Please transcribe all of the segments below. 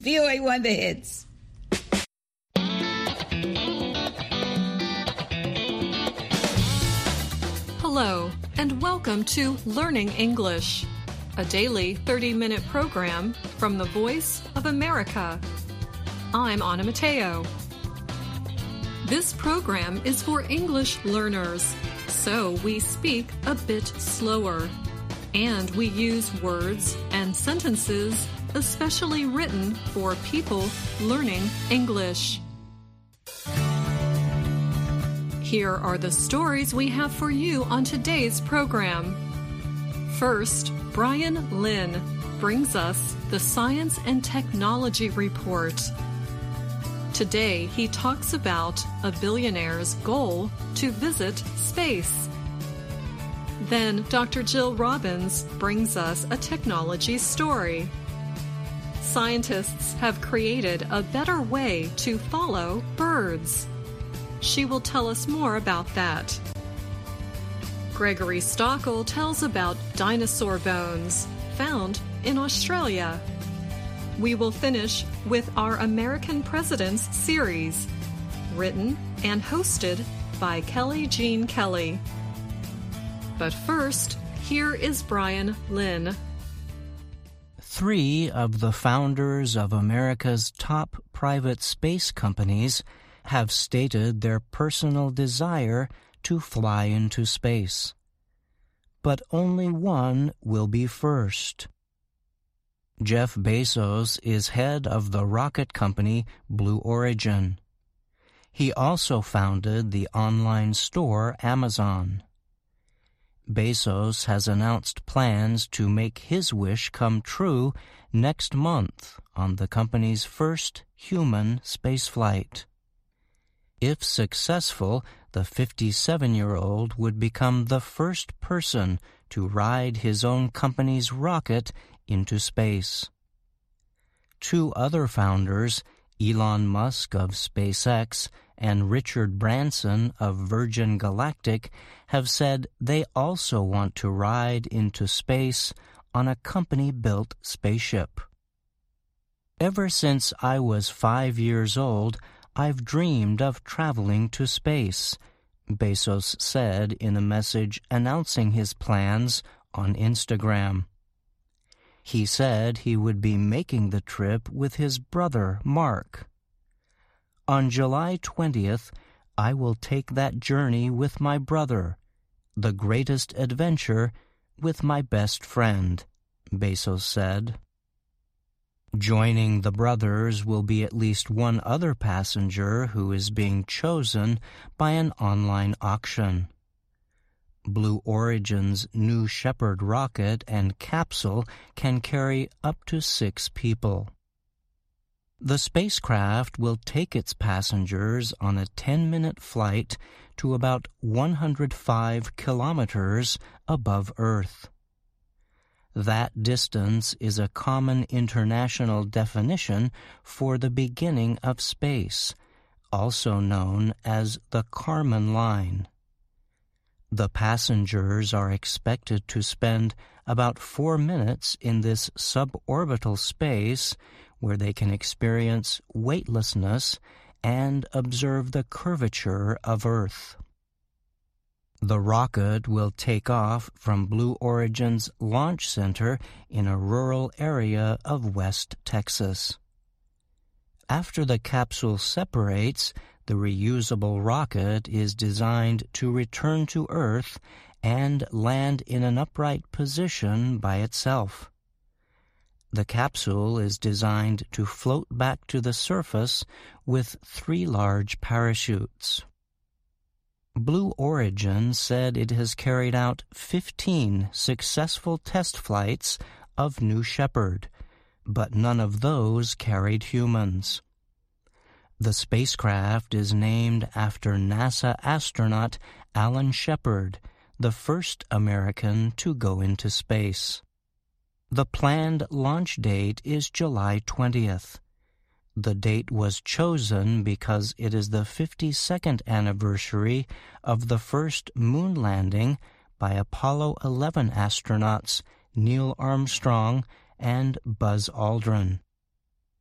VOA1 The Hits. Hello, and welcome to Learning English, a daily 30-minute program from the Voice of America. I'm Anna Mateo. This program is for English learners, so we speak a bit slower, and we use words and sentences especially written for people learning English. Here are the stories we have for you on today's program. First, Brian Lynn brings us the Science and Technology Report. Today, he talks about a billionaire's goal to visit space. Then, Dr. Jill Robbins brings us a technology story. Scientists have created a better way to follow birds. She will tell us more about that. Gregory Stockel tells about dinosaur bones found in Australia. We will finish with our American Presidents series, written and hosted by Kelly Jean Kelly. But first, here is Brian Lynn. 3 of the founders of America's top private space companies have stated their personal desire to fly into space. But only one will be first. Jeff Bezos is head of the rocket company Blue Origin. He also founded the online store Amazon. Bezos has announced plans to make his wish come true next month on the company's first human spaceflight. If successful, the 57-year-old would become the first person to ride his own company's rocket into space. 2 other founders, Elon Musk of SpaceX and Richard Branson of Virgin Galactic, have said they also want to ride into space on a company-built spaceship. Ever since I was 5 years old, I've dreamed of traveling to space, Bezos said in a message announcing his plans on Instagram. He said he would be making the trip with his brother, Mark. On July 20th, I will take that journey with my brother, the greatest adventure with my best friend, Bezos said. Joining the brothers will be at least one other passenger who is being chosen by an online auction. Blue Origin's New Shepard rocket and capsule can carry up to 6 people. The spacecraft will take its passengers on a 10-minute flight to about 105 kilometers above Earth. That distance is a common international definition for the beginning of space, also known as the Kármán line. The passengers are expected to spend about 4 minutes in this suborbital space where they can experience weightlessness and observe the curvature of Earth. The rocket will take off from Blue Origin's launch center in a rural area of West Texas. After the capsule separates, the reusable rocket is designed to return to Earth and land in an upright position by itself. The capsule is designed to float back to the surface with 3 large parachutes. Blue Origin said it has carried out 15 successful test flights of New Shepard, but none of those carried humans. The spacecraft is named after NASA astronaut Alan Shepard, the first American to go into space. The planned launch date is July 20th. The date was chosen because it is the 52nd anniversary of the first moon landing by Apollo 11 astronauts Neil Armstrong and Buzz Aldrin.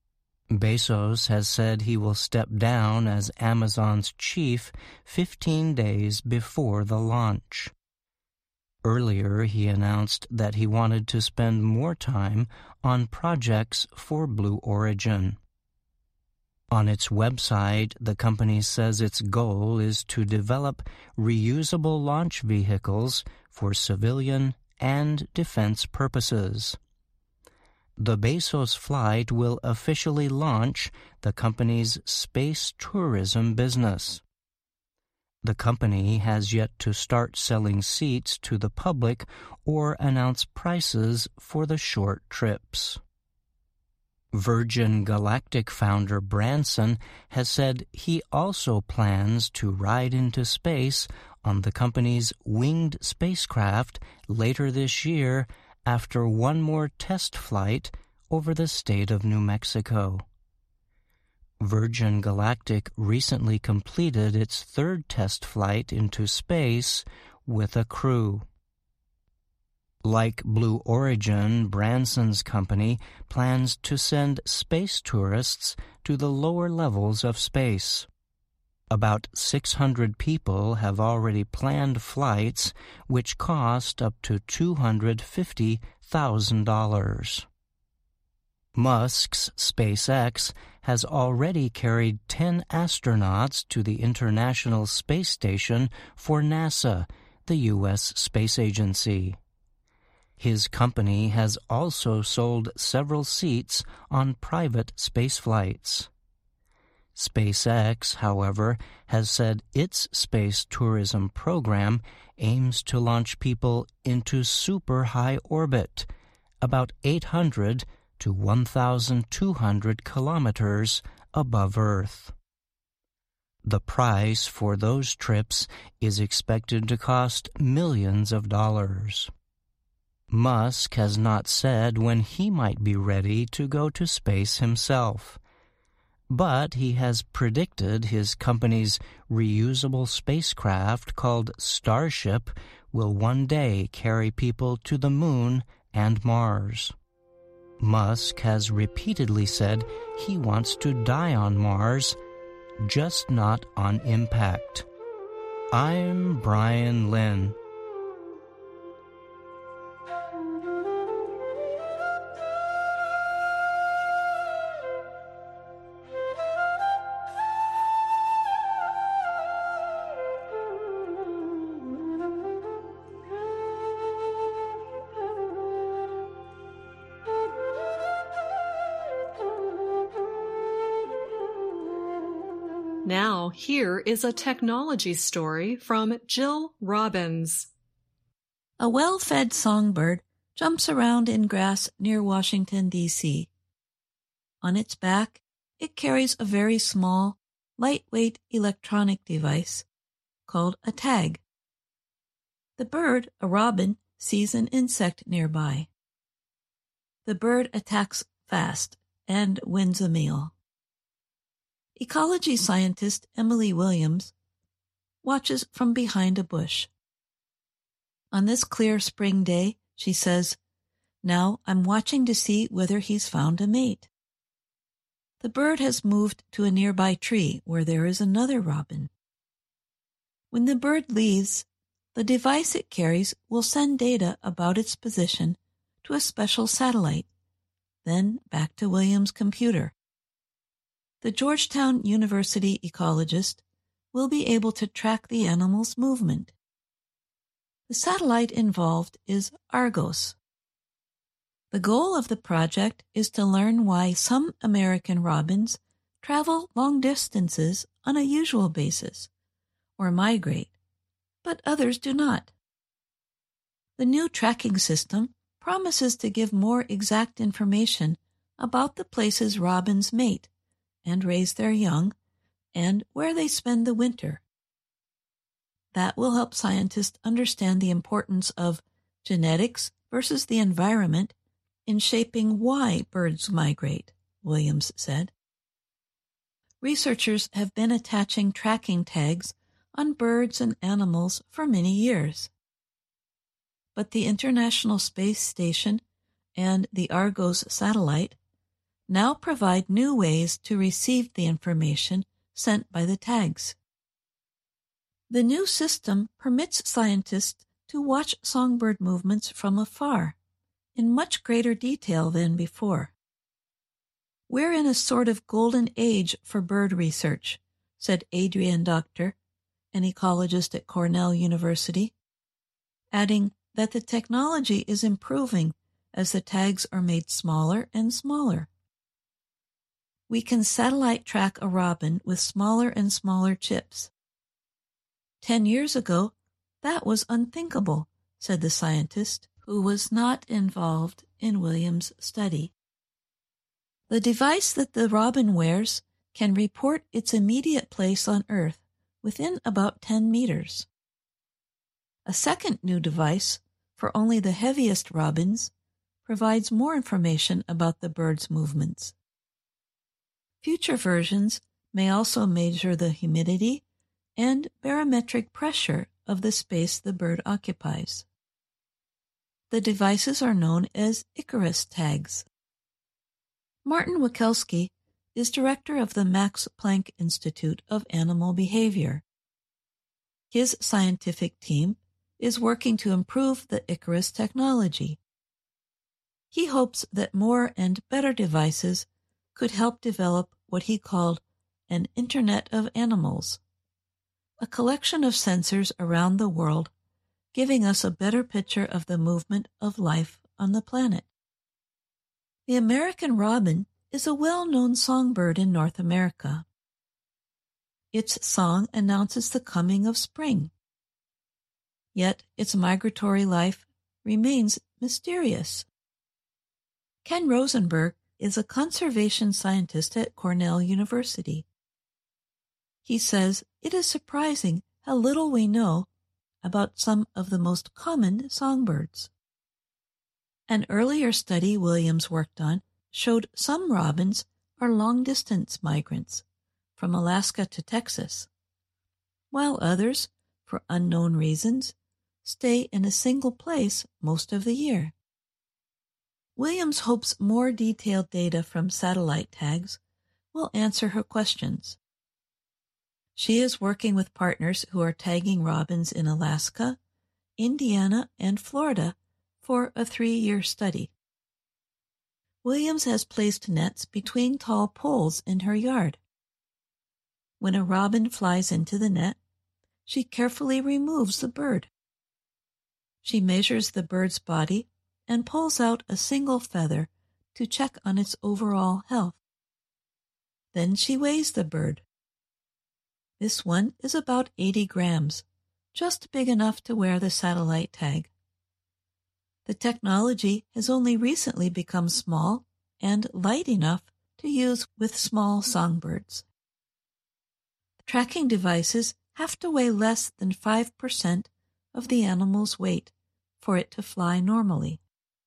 Bezos has said he will step down as Amazon's chief 15 days before the launch. Earlier, he announced that he wanted to spend more time on projects for Blue Origin. On its website, the company says its goal is to develop reusable launch vehicles for civilian and defense purposes. The Bezos flight will officially launch the company's space tourism business. The company has yet to start selling seats to the public or announce prices for the short trips. Virgin Galactic founder Branson has said he also plans to ride into space on the company's winged spacecraft later this year after one more test flight over the state of New Mexico. Virgin Galactic recently completed its third test flight into space with a crew. Like Blue Origin, Branson's company plans to send space tourists to the lower levels of space. About 600 people have already planned flights, which cost up to $250,000. Musk's SpaceX has already carried 10 astronauts to the International Space Station for NASA, the U.S. space agency. His company has also sold several seats on private space flights. SpaceX, however, has said its space tourism program aims to launch people into super high orbit, about 800 to 1,200 kilometers above Earth. The price for those trips is expected to cost millions of dollars. Musk has not said when he might be ready to go to space himself, but he has predicted his company's reusable spacecraft called Starship will one day carry people to the Moon and Mars. Musk has repeatedly said he wants to die on Mars, just not on impact. I'm Brian Lynn. Now, here is a technology story from Jill Robbins. A well-fed songbird jumps around in grass near Washington, D.C. On its back, it carries a very small, lightweight electronic device called a tag. The bird, a robin, sees an insect nearby. The bird attacks fast and wins a meal. Ecology scientist Emily Williams watches from behind a bush. On this clear spring day, she says, "Now I'm watching to see whether he's found a mate." The bird has moved to a nearby tree where there is another robin. When the bird leaves, the device it carries will send data about its position to a special satellite, then back to Williams' computer. The Georgetown University ecologist will be able to track the animal's movement. The satellite involved is Argos. The goal of the project is to learn why some American robins travel long distances on a usual basis, or migrate, but others do not. The new tracking system promises to give more exact information about the places robins mate and raise their young, and where they spend the winter. That will help scientists understand the importance of genetics versus the environment in shaping why birds migrate, Williams said. Researchers have been attaching tracking tags on birds and animals for many years. But the International Space Station and the Argos satellite now provide new ways to receive the information sent by the tags. The new system permits scientists to watch songbird movements from afar in much greater detail than before. "We're in a sort of golden age for bird research," said Adrian Doctor, an ecologist at Cornell University, adding that the technology is improving as the tags are made smaller and smaller. "We can satellite track a robin with smaller and smaller chips. 10 years ago, that was unthinkable," said the scientist, who was not involved in Williams' study. The device that the robin wears can report its immediate place on Earth within about 10 meters. A second new device, for only the heaviest robins, provides more information about the bird's movements. Future versions may also measure the humidity and barometric pressure of the space the bird occupies. The devices are known as Icarus tags. Martin Wikelski is director of the Max Planck Institute of Animal Behavior. His scientific team is working to improve the Icarus technology. He hopes that more and better devices could help develop what he called an Internet of Animals, a collection of sensors around the world giving us a better picture of the movement of life on the planet. The American robin is a well-known songbird in North America. Its song announces the coming of spring. Yet its migratory life remains mysterious. Ken Rosenberg is a conservation scientist at Cornell University. He says it is surprising how little we know about some of the most common songbirds. An earlier study Williams worked on showed some robins are long-distance migrants from Alaska to Texas, while others, for unknown reasons, stay in a single place most of the year. Williams hopes more detailed data from satellite tags will answer her questions. She is working with partners who are tagging robins in Alaska, Indiana, and Florida for a 3-year study. Williams has placed nets between tall poles in her yard. When a robin flies into the net, she carefully removes the bird. She measures the bird's body and pulls out a single feather to check on its overall health. Then she weighs the bird. This one is about 80 grams, just big enough to wear the satellite tag. The technology has only recently become small and light enough to use with small songbirds. Tracking devices have to weigh less than 5% of the animal's weight for it to fly normally.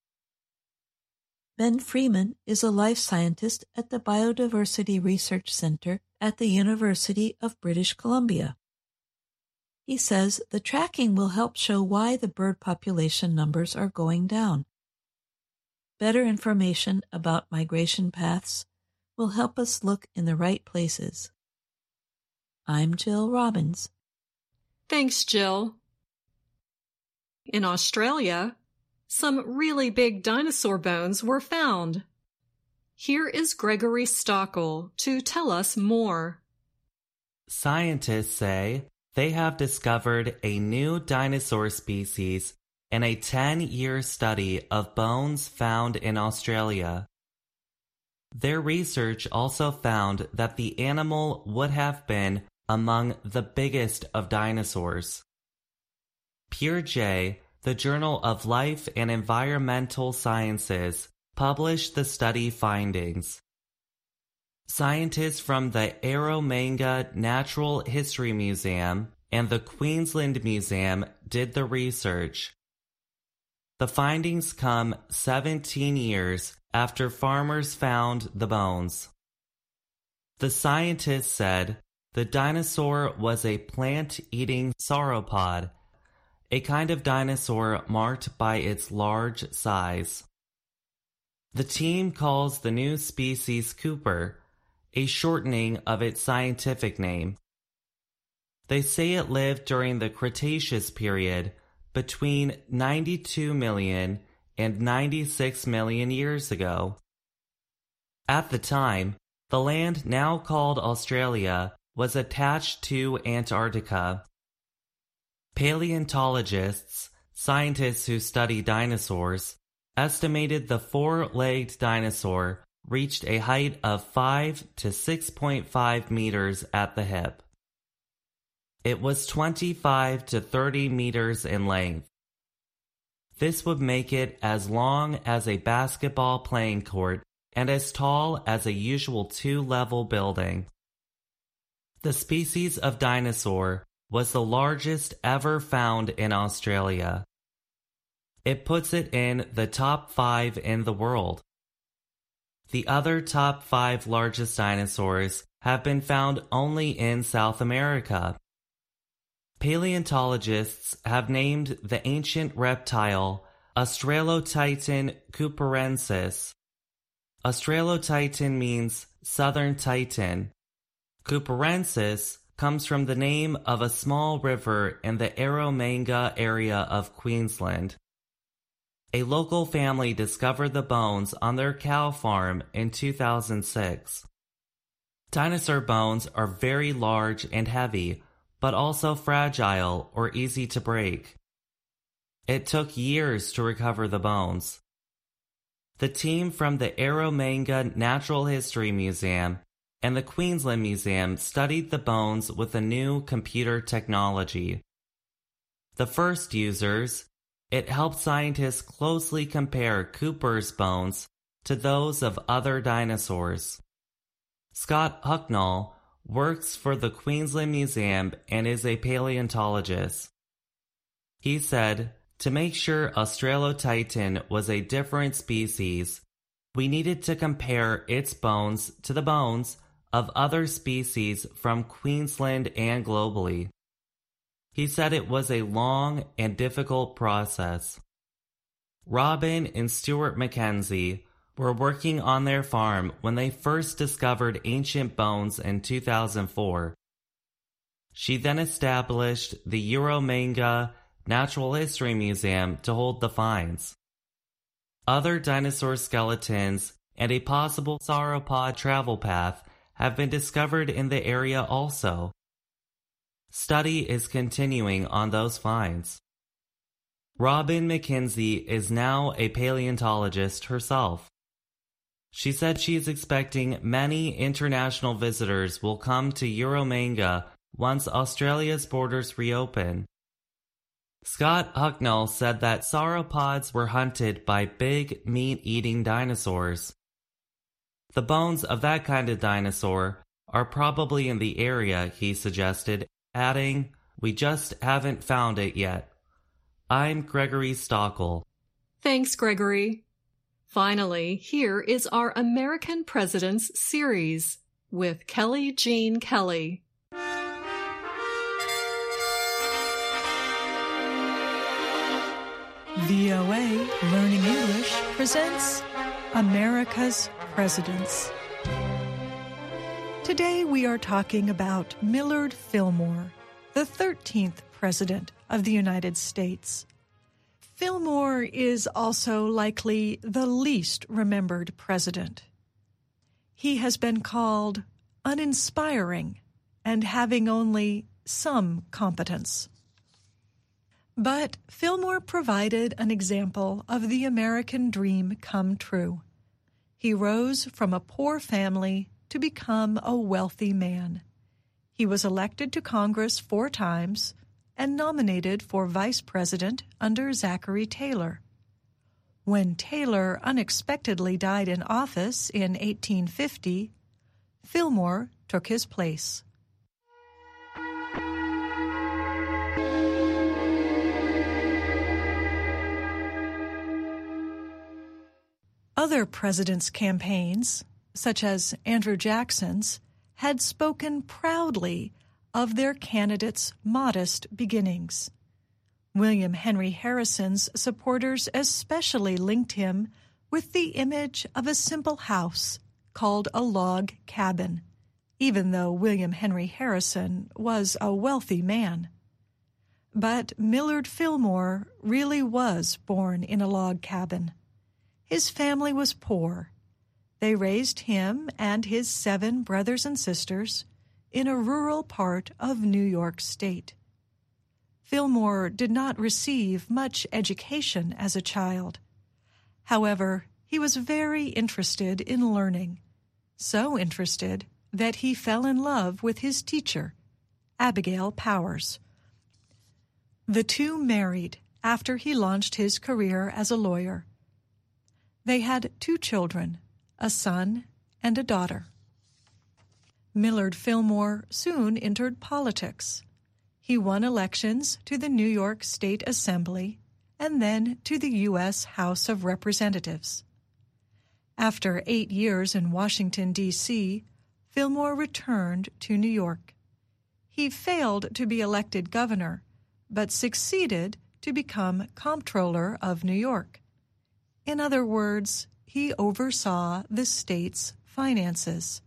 Ben Freeman is a life scientist at the Biodiversity Research Center at the University of British Columbia. He says the tracking will help show why the bird population numbers are going down. Better information about migration paths will help us look in the right places. I'm Jill Robbins. Thanks, Jill. In Australia, some really big dinosaur bones were found. Here is Gregory Stockel to tell us more. Scientists say they have discovered a new dinosaur species in a 10-year study of bones found in Australia. Their research also found that the animal would have been among the biggest of dinosaurs. PeerJ, the Journal of Life and Environmental Sciences, published the study findings. Scientists from the Eromanga Natural History Museum and the Queensland Museum did the research. The findings come 17 years after farmers found the bones. The scientists said the dinosaur was a plant-eating sauropod, a kind of dinosaur marked by its large size. The team calls the new species Cooper, a shortening of its scientific name. They say it lived during the Cretaceous period between 92 million and 96 million years ago. At the time, the land now called Australia was attached to Antarctica. Paleontologists, scientists who study dinosaurs, estimated the four-legged dinosaur reached a height of 5 to 6.5 meters at the hip. It was 25 to 30 meters in length. This would make it as long as a basketball playing court and as tall as a usual two-level building. The species of dinosaur was the largest ever found in Australia. It puts it in the top 5 in the world. The other top 5 largest dinosaurs have been found only in South America. Paleontologists have named the ancient reptile Australotitan cooperensis. Australotitan means southern titan. Cooperensis comes from the name of a small river in the Eromanga area of Queensland. A local family discovered the bones on their cow farm in 2006. Dinosaur bones are very large and heavy, but also fragile or easy to break. It took years to recover the bones. The team from the Eromanga Natural History Museum and the Queensland Museum studied the bones with a new computer technology. The first users, it helped scientists closely compare Cooper's bones to those of other dinosaurs. Scott Hucknall works for the Queensland Museum and is a paleontologist. He said, to make sure Australotitan was a different species, we needed to compare its bones to the bones of other species from Queensland and globally. He said it was a long and difficult process. Robin and Stuart Mackenzie were working on their farm when they first discovered ancient bones in 2004. She then established the Eromanga Natural History Museum to hold the finds. Other dinosaur skeletons and a possible sauropod travel path have been discovered in the area also. Study is continuing on those finds. Robin Mackenzie is now a paleontologist herself. She said she is expecting many international visitors will come to Eromanga once Australia's borders reopen. Scott Hucknall said that sauropods were hunted by big meat-eating dinosaurs. The bones of that kind of dinosaur are probably in the area, he suggested, adding, "We just haven't found it yet." I'm Gregory Stockel. Thanks, Gregory. Finally, here is our American Presidents series with Kelly Jean Kelly. VOA Learning English presents America's Presidents. Today we are talking about Millard Fillmore, the 13th President of the United States. Fillmore is also likely the least remembered president. He has been called uninspiring and having only some competence. But Fillmore provided an example of the American dream come true. He rose from a poor family to become a wealthy man. He was elected to Congress 4 times and nominated for vice president under Zachary Taylor. When Taylor unexpectedly died in office in 1850, Fillmore took his place. Other presidents' campaigns, such as Andrew Jackson's, had spoken proudly of their candidates' modest beginnings. William Henry Harrison's supporters especially linked him with the image of a simple house called a log cabin, even though William Henry Harrison was a wealthy man. But Millard Fillmore really was born in a log cabin. His family was poor. They raised him and his 7 brothers and sisters in a rural part of New York State. Fillmore did not receive much education as a child. However, he was very interested in learning, so interested that he fell in love with his teacher, Abigail Powers. The two married after he launched his career as a lawyer. They had 2 children, a son and a daughter. Millard Fillmore soon entered politics. He won elections to the New York State Assembly and then to the U.S. House of Representatives. After 8 years in Washington, D.C., Fillmore returned to New York. He failed to be elected governor, but succeeded to become Comptroller of New York. In other words, he oversaw the state's finances.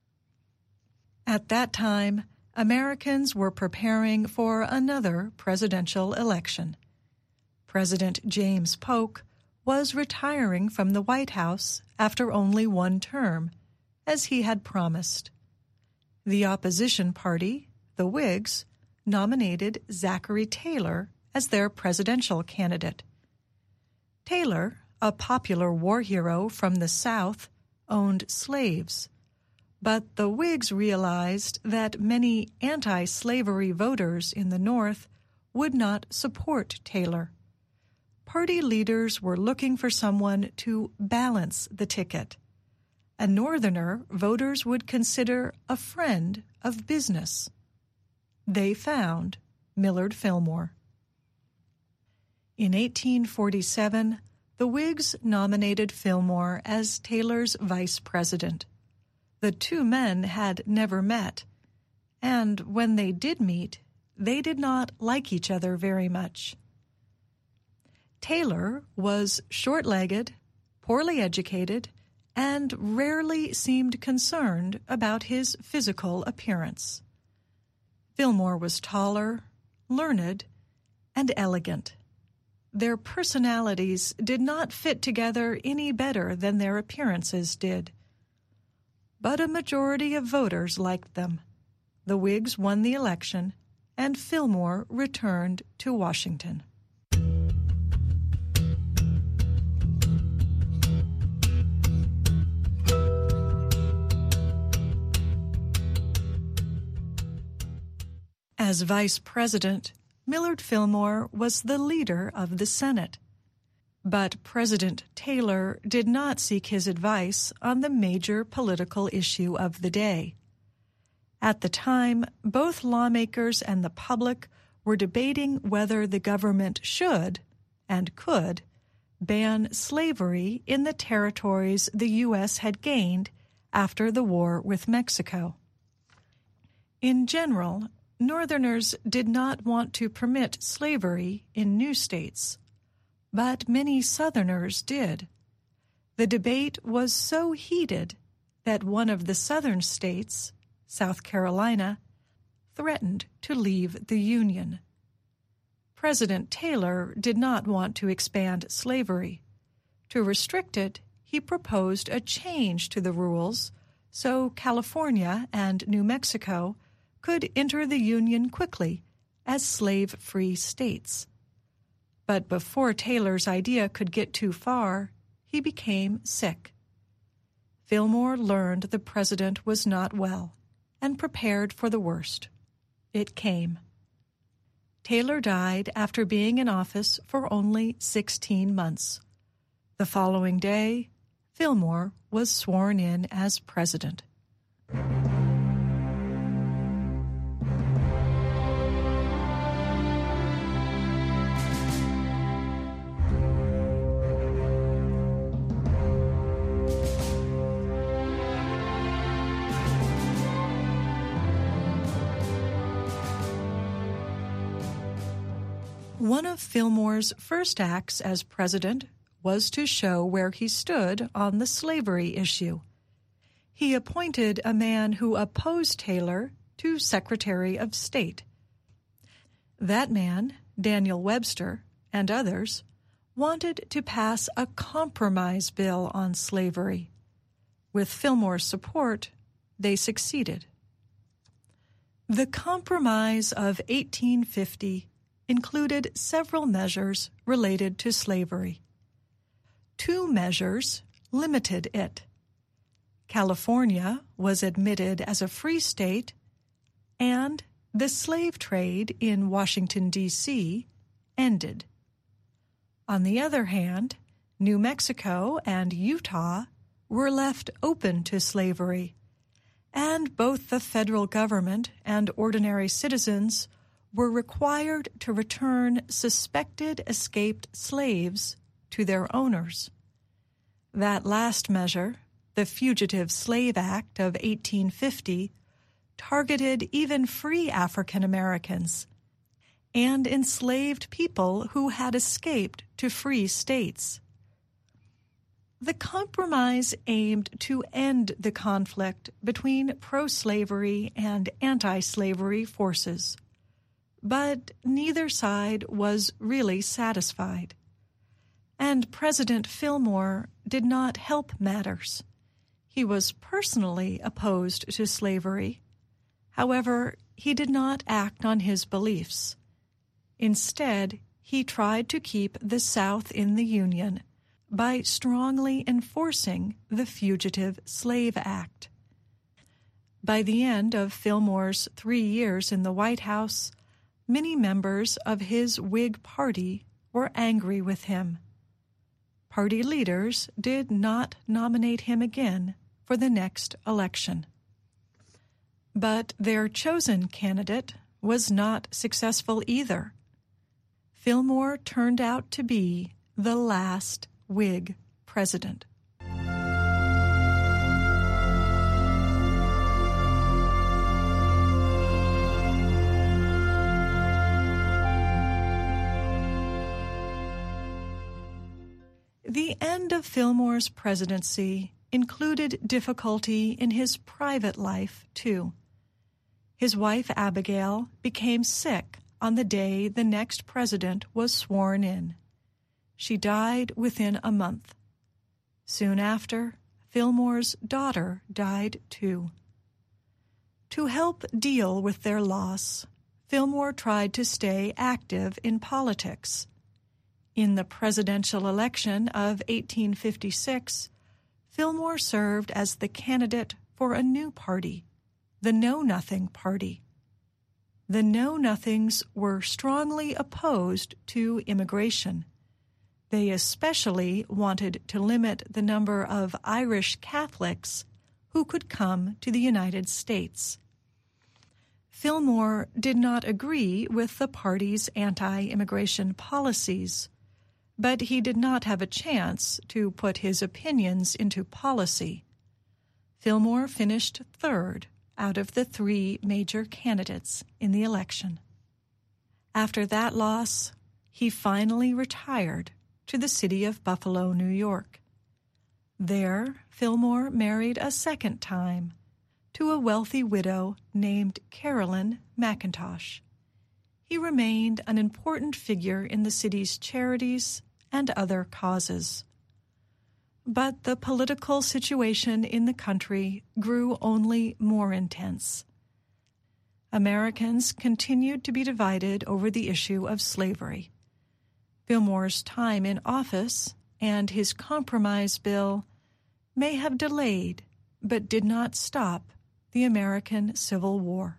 At that time, Americans were preparing for another presidential election. President James Polk was retiring from the White House after only 1 term, as he had promised. The opposition party, the Whigs, nominated Zachary Taylor as their presidential candidate. Taylor, a popular war hero from the South, owned slaves, but the Whigs realized that many anti-slavery voters in the North would not support Taylor. Party leaders were looking for someone to balance the ticket. A Northerner voters would consider a friend of business. They found Millard Fillmore. In 1847, the Whigs nominated Fillmore as Taylor's vice president. The 2 men had never met, and when they did meet, they did not like each other very much. Taylor was short-legged, poorly educated, and rarely seemed concerned about his physical appearance. Fillmore was taller, learned, and elegant. Their personalities did not fit together any better than their appearances did. But a majority of voters liked them. The Whigs won the election, and Fillmore returned to Washington. As vice president, Millard Fillmore was the leader of the Senate. But President Taylor did not seek his advice on the major political issue of the day. At the time, both lawmakers and the public were debating whether the government should, and could, ban slavery in the territories the U.S. had gained after the war with Mexico. In general, Northerners did not want to permit slavery in new states, but many Southerners did. The debate was so heated that one of the Southern states, South Carolina, threatened to leave the Union. President Taylor did not want to expand slavery. To restrict it, he proposed a change to the rules so California and New Mexico could enter the Union quickly as slave-free states. But before Taylor's idea could get too far, he became sick. Fillmore learned the president was not well and prepared for the worst. It came. Taylor died after being in office for only 16 months. The following day, Fillmore was sworn in as president. One of Fillmore's first acts as president was to show where he stood on the slavery issue. He appointed a man who opposed Taylor to Secretary of State. That man, Daniel Webster, and others, wanted to pass a compromise bill on slavery. With Fillmore's support, they succeeded. The Compromise of 1850 included several measures related to slavery. 2 measures limited it. California was admitted as a free state, and the slave trade in Washington, D.C. ended. On the other hand, New Mexico and Utah were left open to slavery, and both the federal government and ordinary citizens were required to return suspected escaped slaves to their owners. That last measure, the Fugitive Slave Act of 1850, targeted even free African Americans and enslaved people who had escaped to free states. The compromise aimed to end the conflict between pro-slavery and anti-slavery forces, but neither side was really satisfied. And President Fillmore did not help matters. He was personally opposed to slavery. However, he did not act on his beliefs. Instead, he tried to keep the South in the Union by strongly enforcing the Fugitive Slave Act. By the end of Fillmore's 3 years in the White House, many members of his Whig Party were angry with him. Party leaders did not nominate him again for the next election. But their chosen candidate was not successful either. Fillmore turned out to be the last Whig president. The end of Fillmore's presidency included difficulty in his private life, too. His wife, Abigail, became sick on the day the next president was sworn in. She died within a month. Soon after, Fillmore's daughter died, too. To help deal with their loss, Fillmore tried to stay active in politics. In the presidential election of 1856, Fillmore served as the candidate for a new party, the Know Nothing Party. The Know Nothings were strongly opposed to immigration. They especially wanted to limit the number of Irish Catholics who could come to the United States. Fillmore did not agree with the party's anti-immigration policies, but he did not have a chance to put his opinions into policy. Fillmore finished third out of the 3 major candidates in the election. After that loss, he finally retired to the city of Buffalo, New York. There, Fillmore married a second time to a wealthy widow named Carolyn McIntosh. He remained an important figure in the city's charities and other causes. But the political situation in the country grew only more intense. Americans continued to be divided over the issue of slavery. Fillmore's time in office and his compromise bill may have delayed, but did not stop, the American Civil War.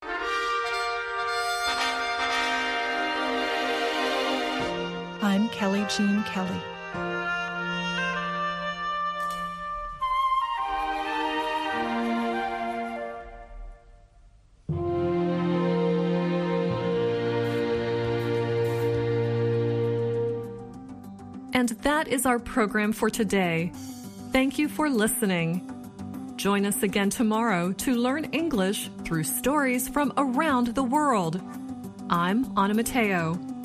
I'm Kelly Jean Kelly. And that is our program for today. Thank you for listening. Join us again tomorrow to learn English through stories from around the world. I'm Anna Mateo.